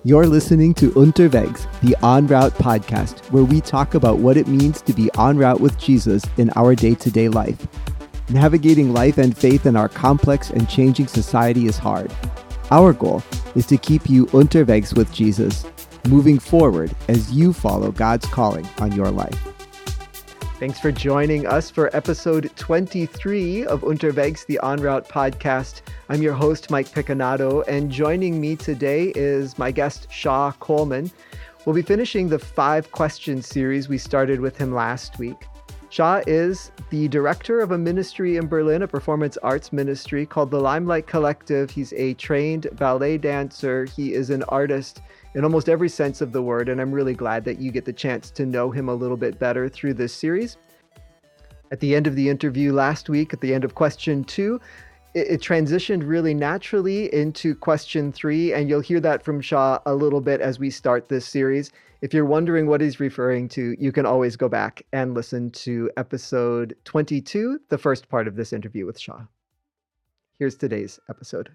You're listening to Unterwegs, the En Route podcast, where we talk about what it means to be en route with Jesus in our day-to-day life. Navigating life and faith in our complex and changing society is hard. Our goal is to keep you unterwegs with Jesus, moving forward as you follow God's calling on your life. Thanks for joining us for episode 23 of Unterwegs, the En Route podcast. I'm your host, Mike Picconato, and joining me today is my guest, Shaw Coleman. We'll be finishing the 5-question series we started with him last week. Shaw is the director of a ministry in Berlin, a performance arts ministry called the Limelight Collective. He's a trained ballet dancer. He is an artist in almost every sense of the word, and I'm really glad that you get the chance to know him a little bit better through this series. At the end of the interview last week, at the end of question 2, it transitioned really naturally into question 3, and you'll hear that from Shaw a little bit as we start this series. If you're wondering what he's referring to, you can always go back and listen to episode 22, the first part of this interview with Shaw. Here's today's episode.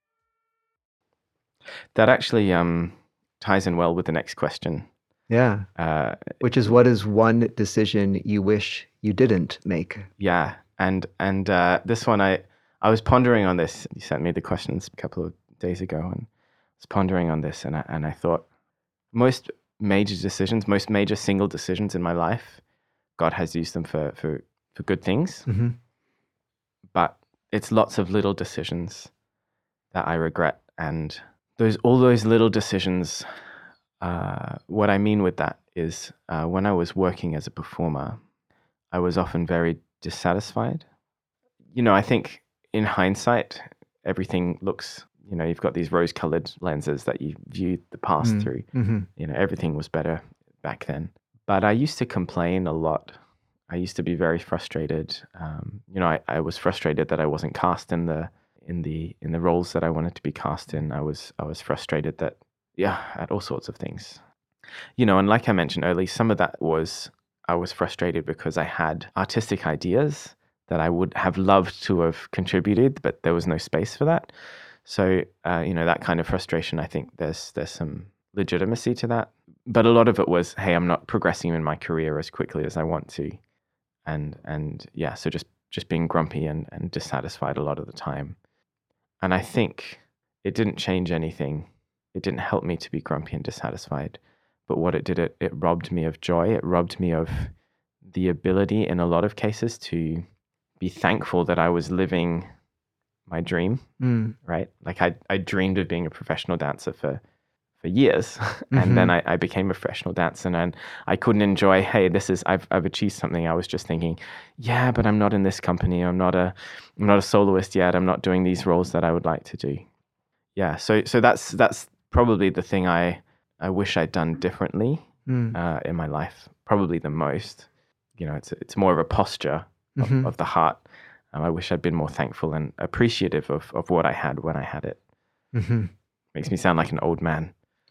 That actually ties in well with the next question. Yeah. Which is, what is one decision you wish you didn't make? Yeah. And this one, I was pondering on this. You sent me the questions a couple of days ago, and I was pondering on this, and I thought most major single decisions in my life, God has used them for good things. Mm-hmm. But it's lots of little decisions that I regret, and all those little decisions. What I mean with that is when I was working as a performer, I was often very dissatisfied. I think in hindsight, everything looks, you've got these rose-colored lenses that you view the past through. Mm-hmm. Everything was better back then. But I used to complain a lot. I used to be very frustrated. I was frustrated that I wasn't cast in the roles that I wanted to be cast in. I was frustrated that, at all sorts of things. And like I mentioned earlier, some of that was I was frustrated because I had artistic ideas that I would have loved to have contributed, but there was no space for that. So, that kind of frustration, I think there's some legitimacy to that. But a lot of it was, hey, I'm not progressing in my career as quickly as I want to. So just being grumpy and dissatisfied a lot of the time. And I think it didn't change anything. It didn't help me to be grumpy and dissatisfied. But what it did, it robbed me of joy. It robbed me of the ability in a lot of cases to be thankful that I was living my dream, right? Like I dreamed of being a professional dancer for years. Mm-hmm. And then I became a professional dancer, and I couldn't enjoy, hey, I've achieved something. I was just thinking, yeah, but I'm not in this company. I'm not a soloist yet. I'm not doing these roles that I would like to do. Yeah. So that's probably the thing I wish I'd done differently in my life. Probably the most. It's more of a posture of the heart. I wish I'd been more thankful and appreciative of what I had when I had it. Mm-hmm. Makes me sound like an old man.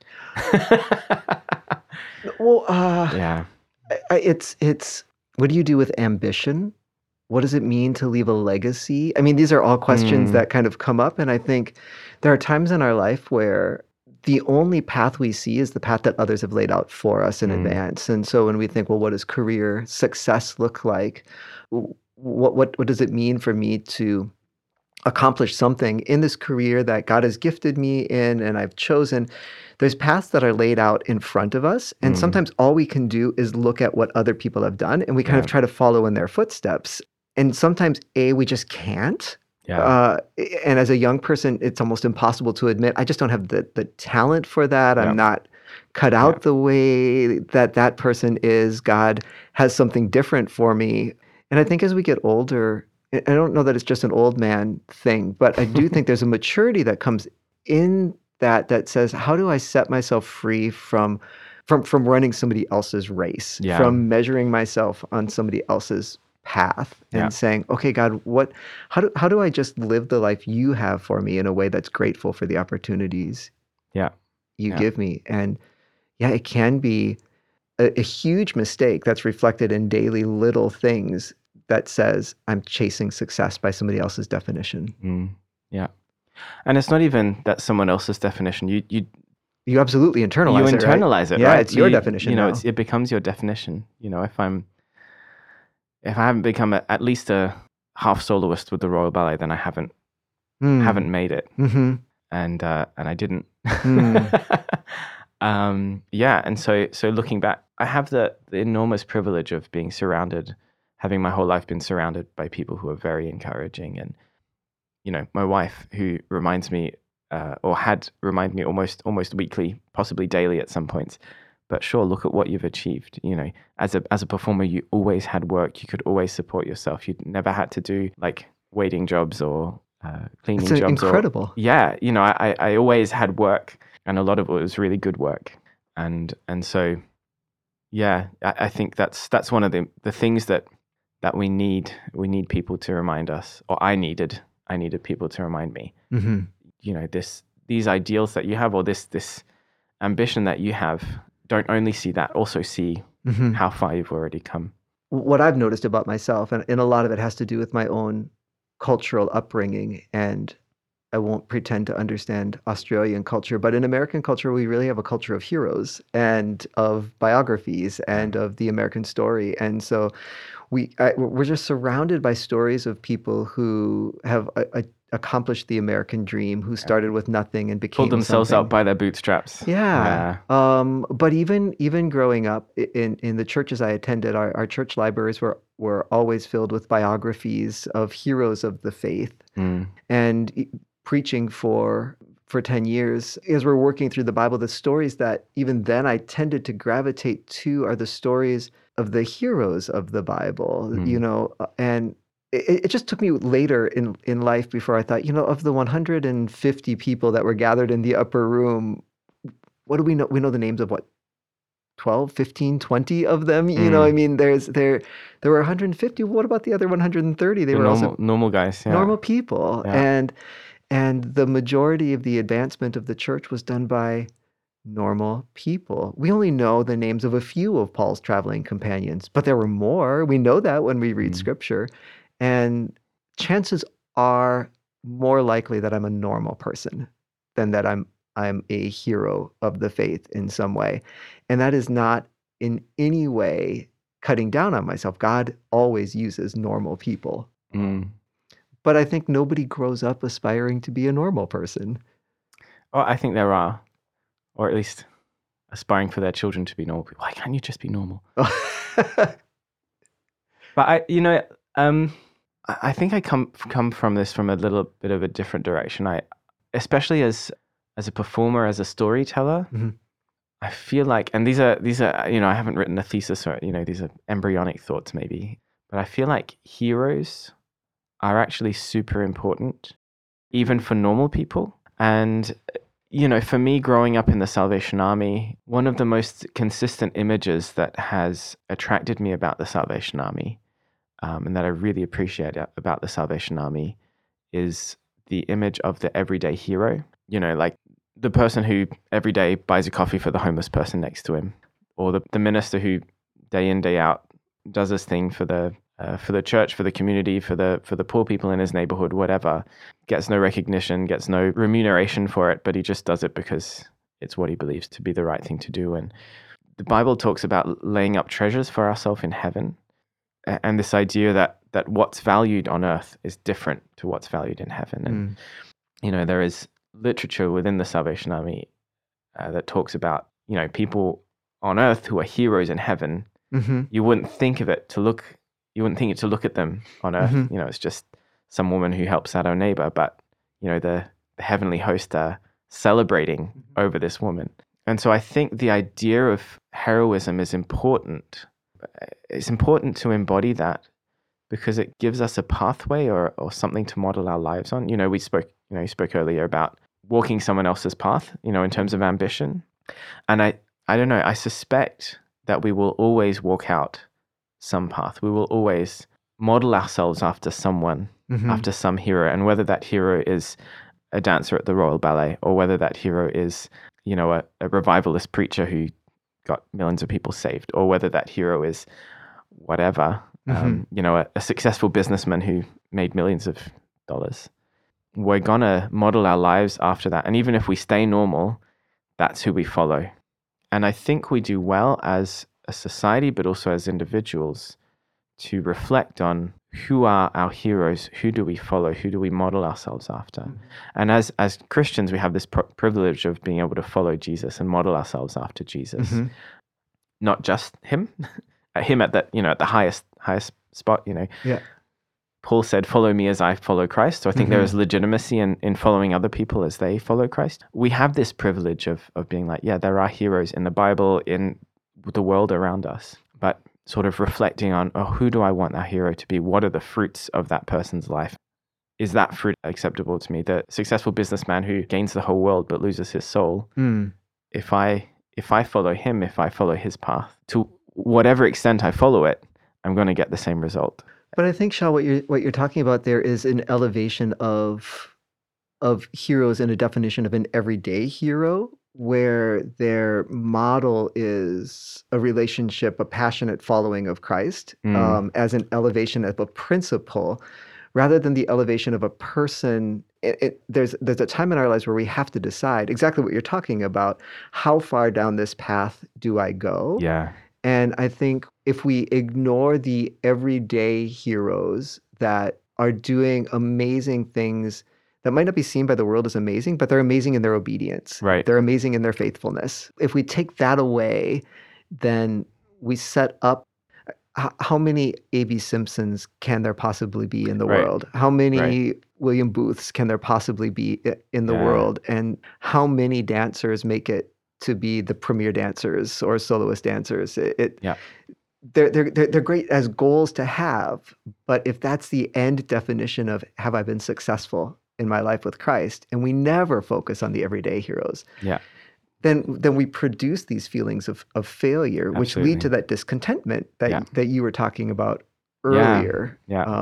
Well, yeah. It's what do you do with ambition? What does it mean to leave a legacy? I mean, these are all questions that kind of come up, and I think there are times in our life where the only path we see is the path that others have laid out for us in advance. And so when we think, well, what does career success look like? What does it mean for me to accomplish something in this career that God has gifted me in and I've chosen? There's paths that are laid out in front of us. And sometimes all we can do is look at what other people have done, and we kind of try to follow in their footsteps. And sometimes, we just can't. Yeah. And as a young person, it's almost impossible to admit, I just don't have the talent for that. I'm not cut out the way that person is. God has something different for me. And I think as we get older, I don't know that it's just an old man thing, but I do think there's a maturity that comes in that says, how do I set myself free from running somebody else's race, from measuring myself on somebody else's path, and saying, okay, God, how do I just live the life you have for me in a way that's grateful for the opportunities you give me? And it can be a huge mistake that's reflected in daily little things that says I'm chasing success by somebody else's definition. Yeah. And it's not even that someone else's definition. You absolutely internalize you it, right? internalize it, Yeah, right? it's your definition You know, now. it becomes your definition. You know, if I haven't become at least a half soloist with the Royal Ballet, then I haven't made it. Mm-hmm. And I didn't. Mm. Yeah, and so looking back, I have the enormous privilege of being surrounded, having my whole life been surrounded by people who are very encouraging, and you know, my wife, who reminds me, or had reminded me almost weekly, possibly daily at some points. But sure, look at what you've achieved. You know, as a performer, you always had work. You could always support yourself. You never had to do like waiting jobs or cleaning It's jobs. incredible. Yeah, you know, I always had work, and a lot of it was really good work. And so, yeah, I think that's one of the things that we need. We need people to remind us, or I needed people to remind me. Mm-hmm. You know, these ideals that you have, or this ambition that you have, don't only see that, also see how far you've already come. What I've noticed about myself, and a lot of it has to do with my own cultural upbringing, and I won't pretend to understand Australian culture, but in American culture, we really have a culture of heroes and of biographies and of the American story. And so we're just surrounded by stories of people who have accomplished the American dream, who started with nothing and became pulled themselves something. out by their bootstraps. Yeah. But even growing up in the churches I attended, our church libraries were always filled with biographies of heroes of the faith. And preaching for 10 years, as we're working through the Bible, the stories that even then I tended to gravitate to are the stories of the heroes of the Bible, you know, and it just took me later in life before I thought, you know, of the 150 people that were gathered in the upper room, what do we know? We know the names of what? 12, 15, 20 of them, you know, I mean, there were 150. What about the other 130? They were normal guys, normal people. And the majority of the advancement of the church was done by normal people. We only know the names of a few of Paul's traveling companions, but there were more. We know that when we read scripture. And chances are more likely that I'm a normal person than that I'm a hero of the faith in some way. And that is not in any way cutting down on myself. God always uses normal people. But I think nobody grows up aspiring to be a normal person. Oh, I think there are, or at least aspiring for their children to be normal people. Why can't you just be normal? But I think I come from this from a little bit of a different direction. Especially as a performer, as a storyteller, I feel like, and these are you know, I haven't written a thesis, or you know, these are embryonic thoughts maybe, but I feel like heroes are actually super important, even for normal people. And you know, for me, growing up in the Salvation Army, one of the most consistent images that has attracted me about the Salvation Army, and that I really appreciate about the Salvation Army, is the image of the everyday hero. You know, like the person who every day buys a coffee for the homeless person next to him, or the minister who day in, day out does his thing for the church, for the community, for the poor people in his neighborhood, whatever. Gets no recognition, gets no remuneration for it, but he just does it because it's what he believes to be the right thing to do. And the Bible talks about laying up treasures for ourselves in heaven, and this idea that what's valued on earth is different to what's valued in heaven. And you know, there is literature within the Salvation Army that talks about, you know, people on earth who are heroes in heaven. You wouldn't think it to look at them on earth. You know, it's just some woman who helps out her neighbor, but you know, the heavenly host are celebrating over this woman. And so I think the idea of heroism is important. It's important to embody that because it gives us a pathway or something to model our lives on. You know, you spoke earlier about walking someone else's path, you know, in terms of ambition. And I don't know, I suspect that we will always walk out some path. We will always model ourselves after someone, after some hero. And whether that hero is a dancer at the Royal Ballet, or whether that hero is, you know, a revivalist preacher who got millions of people saved, or whether that hero is whatever, you know, a successful businessman who made millions of dollars. We're gonna model our lives after that. And even if we stay normal, that's who we follow. And I think we do well as a society, but also as individuals, to reflect on who are our heroes, who do we follow, who do we model ourselves after. Mm-hmm. And as Christians, we have this privilege of being able to follow Jesus and model ourselves after Jesus. Mm-hmm. Not just him, him at that, at the highest spot, Yeah. Paul said, "Follow me as I follow Christ." So I think there is legitimacy in following other people as they follow Christ. We have this privilege of being like, yeah, there are heroes in the Bible, in the world around us, but sort of reflecting on, who do I want that hero to be? What are the fruits of that person's life? Is that fruit acceptable to me? The successful businessman who gains the whole world but loses his soul. If I follow him, if I follow his path, to whatever extent I follow it, I'm going to get the same result. But I think, Shal, what you're talking about there is an elevation of heroes and a definition of an everyday hero, where their model is a relationship, a passionate following of Christ, as an elevation of a principle, rather than the elevation of a person. There's a time in our lives where we have to decide exactly what you're talking about. How far down this path do I go? Yeah. And I think if we ignore the everyday heroes that are doing amazing things that might not be seen by the world as amazing, but they're amazing in their obedience. Right. They're amazing in their faithfulness. If we take that away, then we set up how many A.B. Simpsons can there possibly be in the world? How many William Booths can there possibly be in the world? And how many dancers make it to be the premier dancers or soloist dancers? They're great as goals to have, but if that's the end definition of have I been successful in my life with Christ, and we never focus on the everyday heroes, then we produce these feelings of failure, which lead to that discontentment that you were talking about earlier.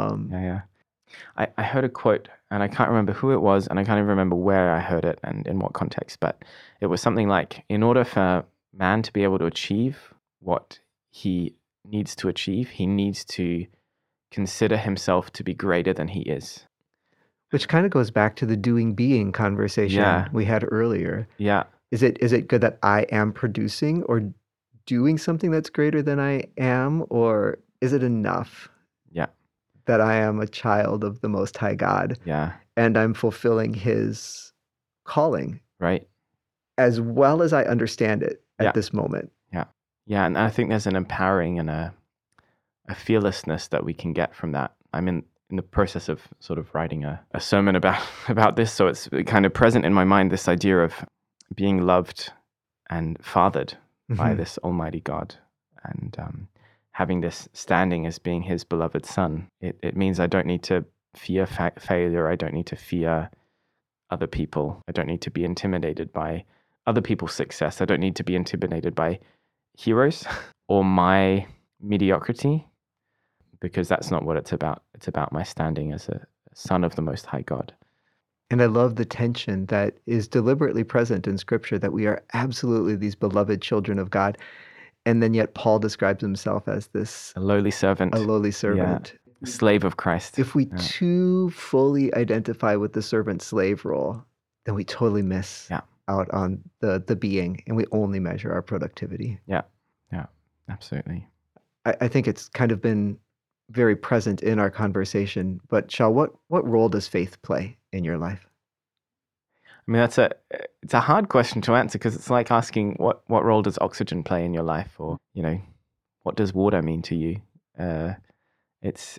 I heard a quote, and I can't remember who it was, and I can't even remember where I heard it and in what context, but it was something like, in order for man to be able to achieve what he needs to achieve, he needs to consider himself to be greater than he is. Which kind of goes back to the doing-being conversation we had earlier. Yeah. Is it good that I am producing or doing something that's greater than I am, or is it enough that I am a child of the Most High God and I'm fulfilling his calling as well as I understand it at this moment? Yeah, and I think there's an empowering and a fearlessness that we can get from that. I'm in the process of sort of writing a sermon about this, so it's kind of present in my mind, this idea of being loved and fathered by this almighty God, and having this standing as being his beloved son. It means I don't need to fear failure. I don't need to fear other people. I don't need to be intimidated by other people's success. I don't need to be intimidated by heroes or my mediocrity, because that's not what it's about. It's about my standing as a son of the Most High God. And I love the tension that is deliberately present in Scripture, that we are absolutely these beloved children of God. And then yet Paul describes himself as a lowly servant. A slave of Christ. If we too fully identify with the servant-slave role, then we totally miss out on the being, and we only measure our productivity. Yeah, absolutely. I think it's kind of been very present in our conversation, but Shal, what role does faith play in your life? I mean, it's a hard question to answer, because it's like asking what role does oxygen play in your life, or what does water mean to you? It's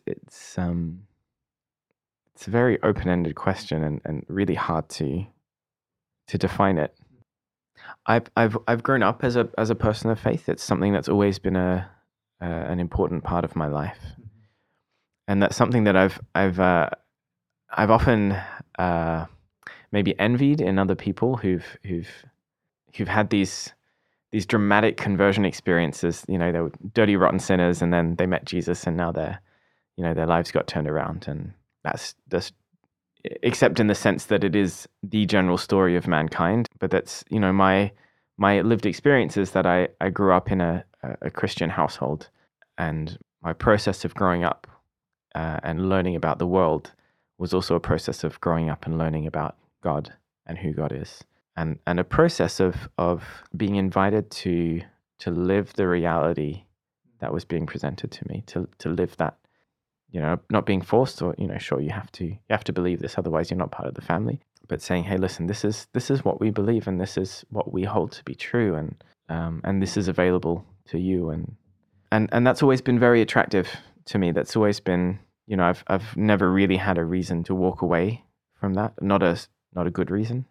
a very open-ended question and really hard to define it. I've grown up as a person of faith. It's something that's always been an important part of my life, and that's something that I've often maybe envied in other people who've had these dramatic conversion experiences. They were dirty, rotten sinners, and then they met Jesus, and now their lives got turned around. And that's except in the sense that it is the general story of mankind. But that's my lived experience is that I grew up in a Christian household, and my process of growing up and learning about the world was also a process of growing up and learning about God and who God is. and a process of being invited to live the reality that was being presented to me, to live that, not being forced or, sure, you have to believe this, otherwise you're not part of the family, but saying, hey, listen, this is what we believe, and this is what we hold to be true, and this is available to you, and that's always been very attractive to me. That's always been, I've never really had a reason to walk away from that, not a good reason.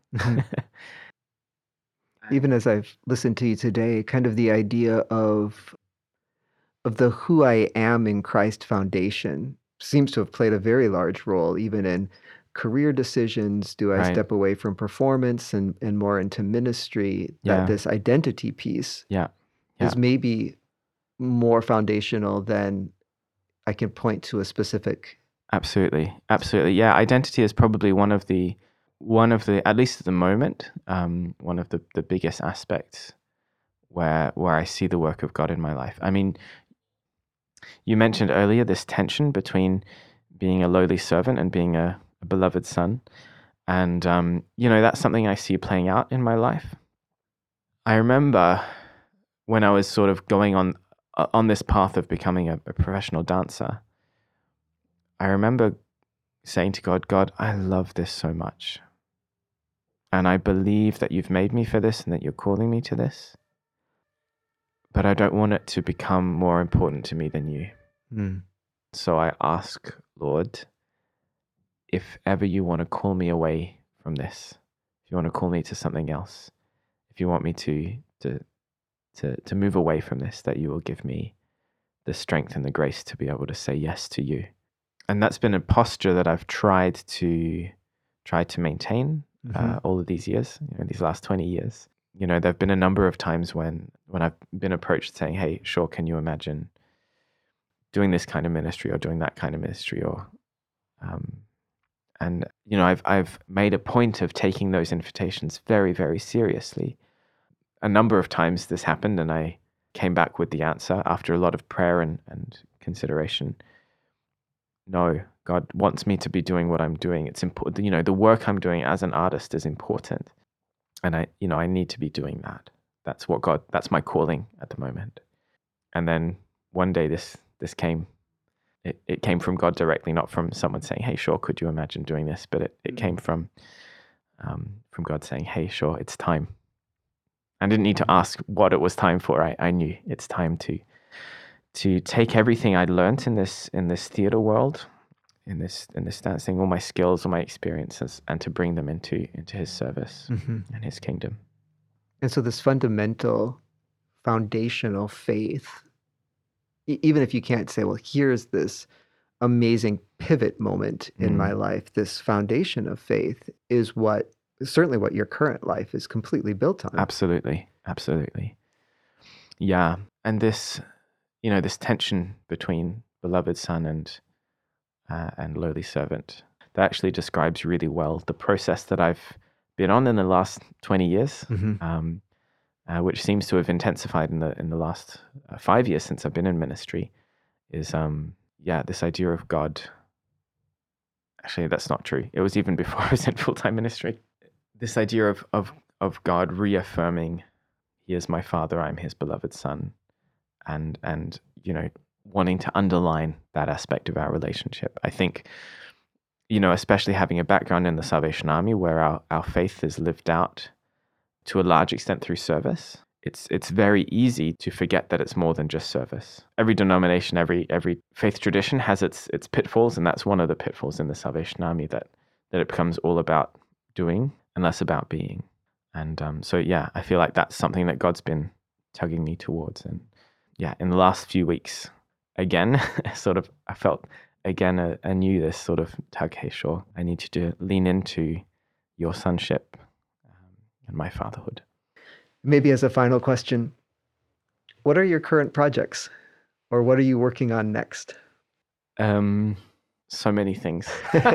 Even as I've listened to you today, kind of the idea of the who I am in Christ foundation seems to have played a very large role, even in career decisions. Do I Right. step away from performance and more into ministry? That Yeah. this identity piece Yeah. is maybe more foundational than I can point to a specific. Absolutely. Yeah, identity is probably one of the, at least at the moment, one of the biggest aspects where I see the work of God in my life. I mean, you mentioned earlier this tension between being a lowly servant and being a beloved son, and that's something I see playing out in my life. I remember when I was sort of going on this path of becoming a professional dancer, I remember saying to God, I love this so much. And I believe that you've made me for this and that you're calling me to this. But I don't want it to become more important to me than you. So I ask, Lord, if ever you want to call me away from this, if you want to call me to something else, if you want me to move away from this, that you will give me the strength and the grace to be able to say yes to you. And that's been a posture that I've tried to maintain all of these years, these last 20 years. There have been a number of times when I've been approached saying, hey, sure, can you imagine doing this kind of ministry or doing that kind of ministry? Or, and I've made a point of taking those invitations very, very seriously. A number of times this happened, and I came back with the answer after a lot of prayer and consideration. No, God wants me to be doing what I'm doing. It's important. The work I'm doing as an artist is important. And I need to be doing that. That's my calling at the moment. And then one day this came. It came from God directly, not from someone saying, hey, sure, could you imagine doing this? But it came from God saying, hey, sure, it's time. I didn't need to ask what it was time for. I knew it's time to take everything I'd learned in this theater world, in this dancing, all my skills, all my experiences, and to bring them into his service and his kingdom. And so this fundamental, foundational faith, even if you can't say, well, here's this amazing pivot moment in my life, this foundation of faith is certainly what your current life is completely built on. Absolutely. Yeah. And this, this tension between beloved son and lowly servant, that actually describes really well the process that I've been on in the last 20 years, which seems to have intensified in the last 5 years since I've been in ministry, is this idea of God. Actually, that's not true. It was even before I was in full-time ministry. This idea of God reaffirming, he is my father, I'm his beloved son, and wanting to underline that aspect of our relationship. I think, especially having a background in the Salvation Army where our faith is lived out to a large extent through service, it's very easy to forget that it's more than just service. Every denomination, every faith tradition has its pitfalls, and that's one of the pitfalls in the Salvation Army, that it becomes all about doing and less about being. And I feel like that's something that God's been tugging me towards. And in the last few weeks, again, I felt again anew this sort of tug. Hey, sure, I need you to lean into your sonship and my fatherhood. Maybe as a final question, what are your current projects, or what are you working on next? So many things.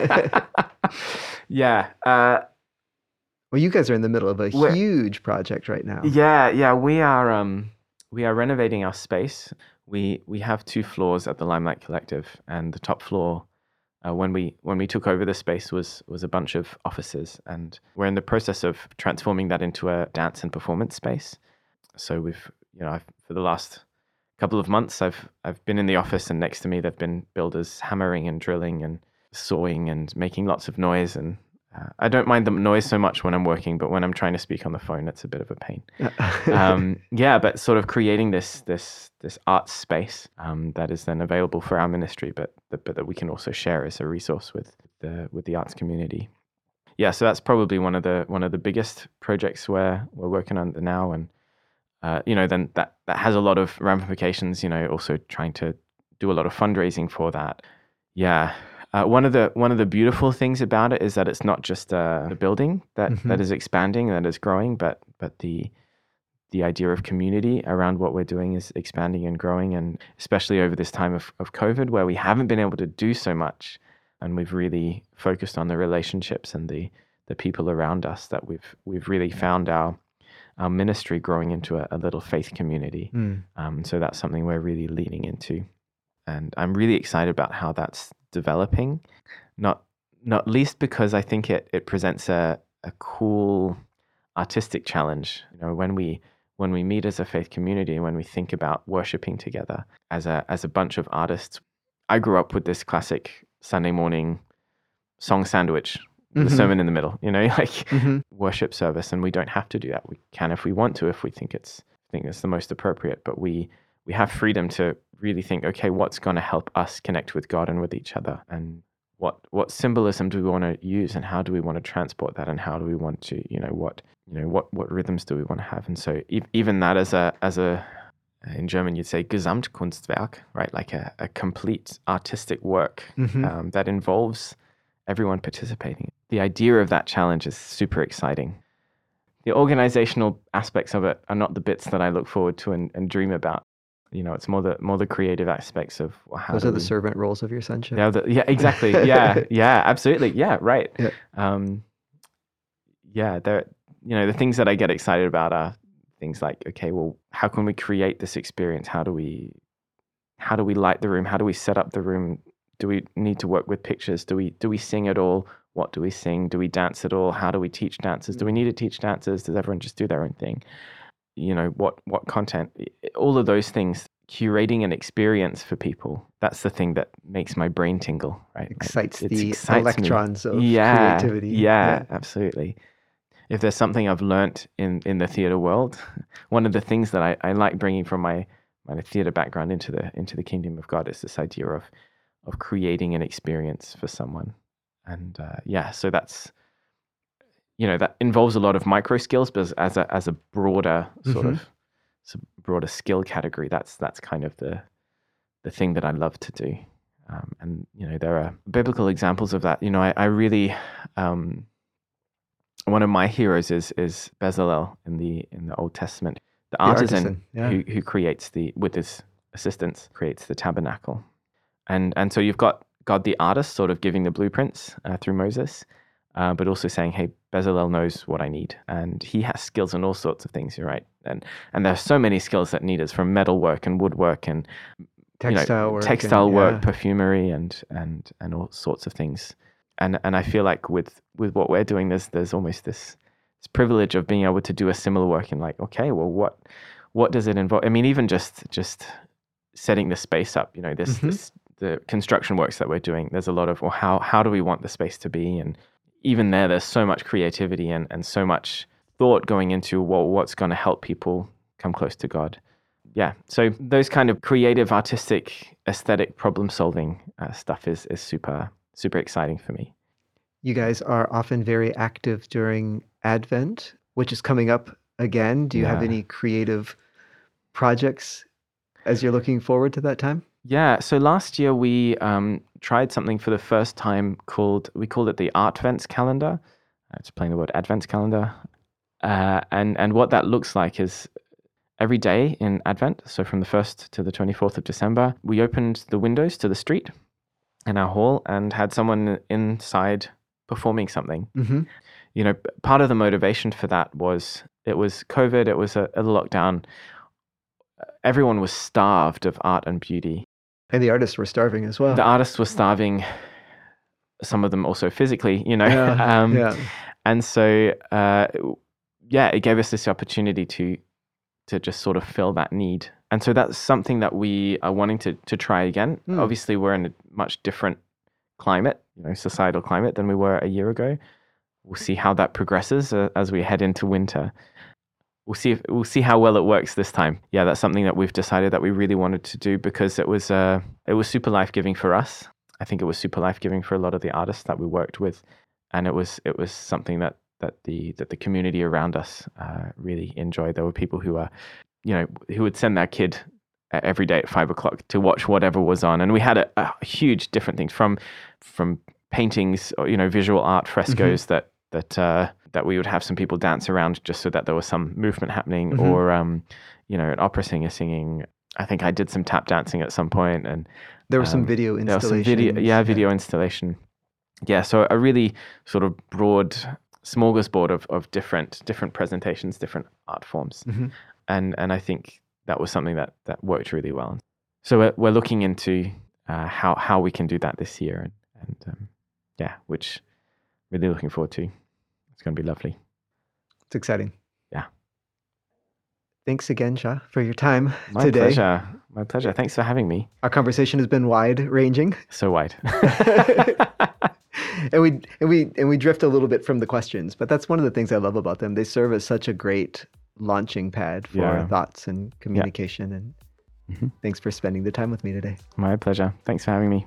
Yeah. Well, you guys are in the middle of a huge project right now. Yeah. We are renovating our space. We have 2 floors at the Limelight Collective, and the top floor when we took over the space was a bunch of offices, and we're in the process of transforming that into a dance and performance space. So for the last couple of months, I've been in the office, and next to me there've been builders hammering and drilling and sawing and making lots of noise. And I don't mind the noise so much when I'm working, but when I'm trying to speak on the phone, it's a bit of a pain. But sort of creating this art space that is then available for our ministry, but that we can also share as a resource with the arts community. Yeah, so that's probably one of the biggest projects we're working on now, and then that has a lot of ramifications. Also trying to do a lot of fundraising for that. Yeah. One of the beautiful things about it is that it's not just the building that is expanding, that is growing, but the idea of community around what we're doing is expanding and growing, and especially over this time of COVID, where we haven't been able to do so much, and we've really focused on the relationships and the people around us, that we've really found our ministry growing into a little faith community. So that's something we're really leaning into, and I'm really excited about how that's developing, not least because I think it presents a cool artistic challenge. When we meet as a faith community, and when we think about worshiping together as a bunch of artists. I grew up with this classic Sunday morning song sandwich with a sermon in the middle, worship service, and we don't have to do that. We can if we want to, if we think it's the most appropriate, but we have freedom to really think, okay, what's going to help us connect with God and with each other, and what symbolism do we want to use, and how do we want to transport that, and how do we want to, what rhythms do we want to have? And so even that as a in German you'd say Gesamtkunstwerk, right? Like a complete artistic work that involves everyone participating. The idea of that challenge is super exciting. The organizational aspects of it are not the bits that I look forward to and dream about. It's more the creative aspects of how those are the servant roles of your sonship. Yeah, exactly. Yeah, absolutely. Yeah, right. Yeah. The things that I get excited about are things like, okay, well, how can we create this experience? How do we light the room? How do we set up the room? Do we need to work with pictures? Do we sing at all? What do we sing? Do we dance at all? How do we teach dances? Do we need to teach dances? Does everyone just do their own thing? What content, all of those things, curating an experience for people. That's the thing that makes my brain tingle, right? Excites it the excites electrons me. of creativity. Yeah, absolutely. If there's something I've learnt in the theater world, one of the things that I like bringing from my theater background into the kingdom of God is this idea of creating an experience for someone. And so that's, that involves a lot of micro skills, but as a broader sort of broader skill category, that's kind of the thing that I love to do. And there are biblical examples of that. I really one of my heroes is Bezalel in the Old Testament, the artisan who creates with his assistants creates the tabernacle, and so you've got God the artist sort of giving the blueprints through Moses. But also saying, hey, Bezalel knows what I need. And he has skills in all sorts of things, you're right. And there are so many skills that need us, from metalwork and woodwork and textile work, perfumery and all sorts of things. And I feel like with what we're doing, there's almost this privilege of being able to do a similar work and like, okay, well, what does it involve? I mean, even just setting the space up, the construction works that we're doing, there's a lot of, well, how do we want the space to be? And even there's so much creativity and so much thought going into, well, what's going to help people come close to God. Yeah, so those kind of creative, artistic, aesthetic, problem-solving stuff is super, super exciting for me. You guys are often very active during Advent, which is coming up again. Do you have any creative projects as you're looking forward to that time? Yeah, so last year we tried something for the first time we called it the Artvents calendar. It's playing the word Advents calendar. And what that looks like is every day in Advent, so from the 1st to the 24th of December, we opened the windows to the street in our hall and had someone inside performing something. Part of the motivation for that was it was COVID, it was a lockdown. Everyone was starved of art and beauty. And the artists were starving as well. The artists were starving. some of them also physically, Yeah. And so, it gave us this opportunity to just sort of fill that need. And so that's something that we are wanting to try again. Obviously, we're in a much different climate, societal climate, than we were a year ago. We'll see how that progresses as we head into winter. We'll see how well it works this time. Yeah, that's something that we've decided that we really wanted to do because it was super life-giving for us. I think it was super life-giving for a lot of the artists that we worked with, and it was something that the community around us really enjoyed. There were people who who would send their kid every day at 5:00 to watch whatever was on, and we had a huge different things from paintings or visual art, frescoes that we would have some people dance around just so that there was some movement happening, or an opera singer singing. I think I did some tap dancing at some point, and there was some video installation. Video installation. Yeah, so a really sort of broad smorgasbord of different presentations, different art forms, and I think that was something that worked really well. So we're looking into how we can do that this year, and which really looking forward to. It's going to be lovely. It's exciting. Yeah. Thanks again, Shah, for your time today. My pleasure. Thanks for having me. Our conversation has been wide-ranging. So wide. And we drift a little bit from the questions, but that's one of the things I love about them. They serve as such a great launching pad for thoughts and communication. And thanks for spending the time with me today. My pleasure. Thanks for having me.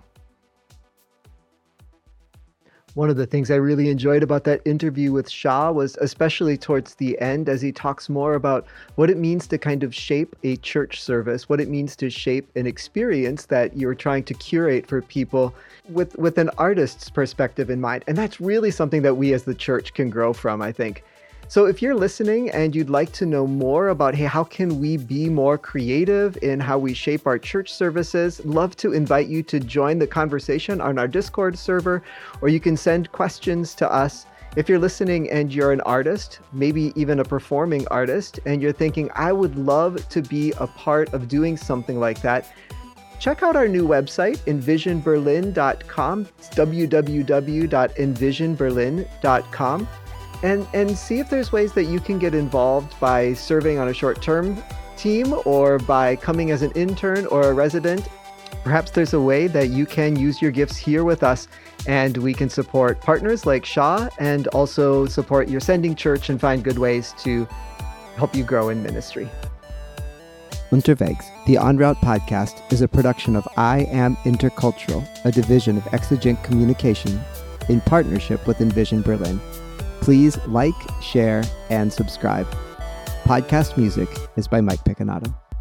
One of the things I really enjoyed about that interview with Shah was especially towards the end, as he talks more about what it means to kind of shape a church service, what it means to shape an experience that you're trying to curate for people with an artist's perspective in mind. And that's really something that we as the church can grow from, I think. So if you're listening and you'd like to know more about, hey, how can we be more creative in how we shape our church services, love to invite you to join the conversation on our Discord server, or you can send questions to us. If you're listening and you're an artist, maybe even a performing artist, and you're thinking, I would love to be a part of doing something like that, check out our new website, envisionberlin.com. It's www.envisionberlin.com. And see if there's ways that you can get involved by serving on a short-term team or by coming as an intern or a resident. Perhaps there's a way that you can use your gifts here with us and we can support partners like Shah and also support your sending church and find good ways to help you grow in ministry. Unterwegs, the En Route podcast, is a production of I Am Intercultural, a division of Exigent Communication in partnership with Envision Berlin. Please like, share, and subscribe. Podcast music is by Mike Picconato.